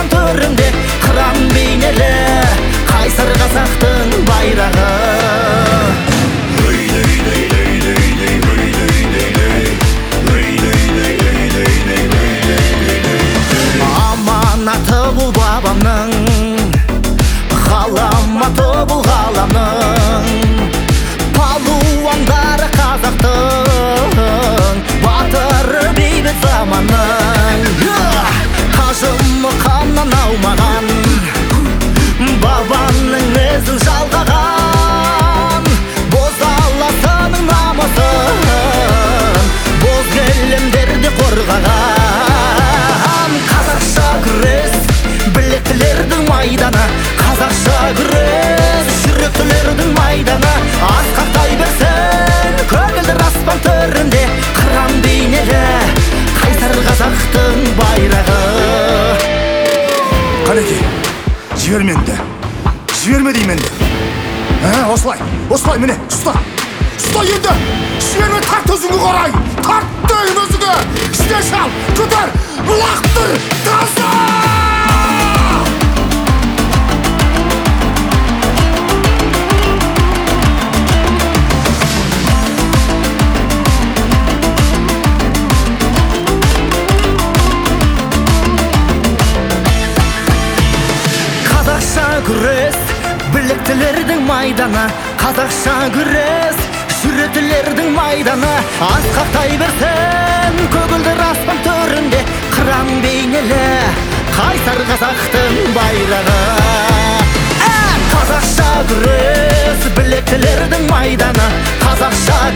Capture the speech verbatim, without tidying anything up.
аспан төрінде қыран бейнелі қайсар қазақтың байрағы. Аманаты бұл бабамның, ғаламаты бұл ғаламның, палуандары қазақтың, батыры бейбіт заманның. Қажымы қаннан аумаған, бабаның ізін жалғаған, боз аласының намысын, боз келемдерді қорғаған. Қазақша күрес білектілердің майданы, қазақша күрес жүректілердің майданы. Асқақтай берсін көгілдір аспан төрінде қыран бейнелі қайсар қазақтың байрағы. Қанеке, жіберменді, жіберме дейменді. Осылай, осылай, міне, ұста, ұста енді. Жіберме, тарт өзіңгі қарай, тарт дейін өзіңі. Іште шал, көтер, лақтыр, таза! Қазақша күрес біліктілердің майданы, қазақша күрес жүретілердің майданы. Асқақтай берсін көгілдір аспан төрінде қыран бейнелі қайсар қазақтың байрағы. Қазақша күрес біліктілердің майданы, қазақша